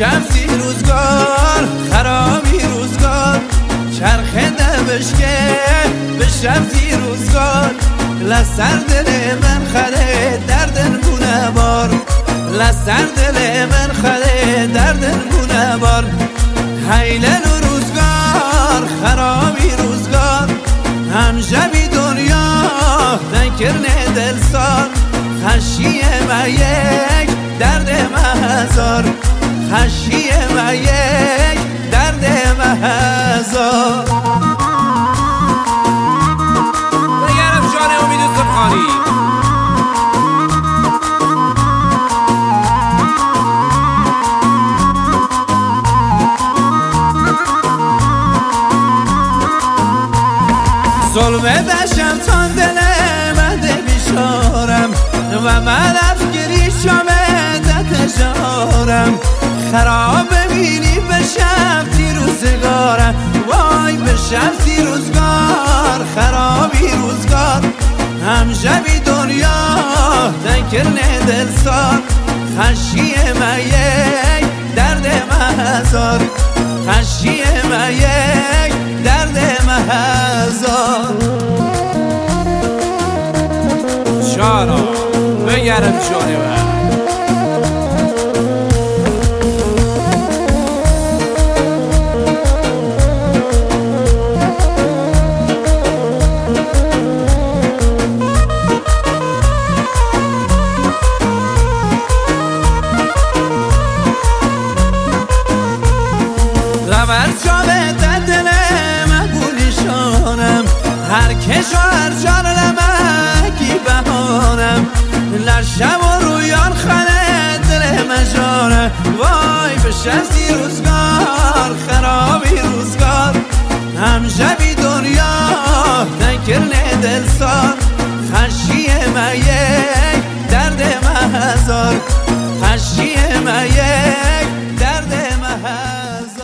شفتی روزگار خرابی روزگار چرخه دبشکه به شفتی روزگار لسر دل من خده دردن بونه بار لسر دل من خده دردن بونه بار حیلن و روزگار خرابی روزگار هم جبی دنیا تنکرنه دل سار خشی ما یک درد مهزار خشی ما یک درد مهزار بگرم جان امید سبحانی ظلم بشم تان دل مده بیشارم و من افگری شامدت جارم خراب ببینی به شفتی روزگارم وای به شفتی روزگار خرابی روزگار هم جبی دنیا تنکرنه دل سار خشی ما یک درد مهزار خشی ما یک درد مهزار جانا بگرم جان من لبر جامه دل مقبولی شانم هر کش و هر جان لمکی بهانم لرشم و رویان خانه دل مجانم وای به شفتی روزگار خرابی روزگار هم جبی دنیا تنکرنه دل سار خشی ما یک درد مهزار خشی ما یک درد مهزار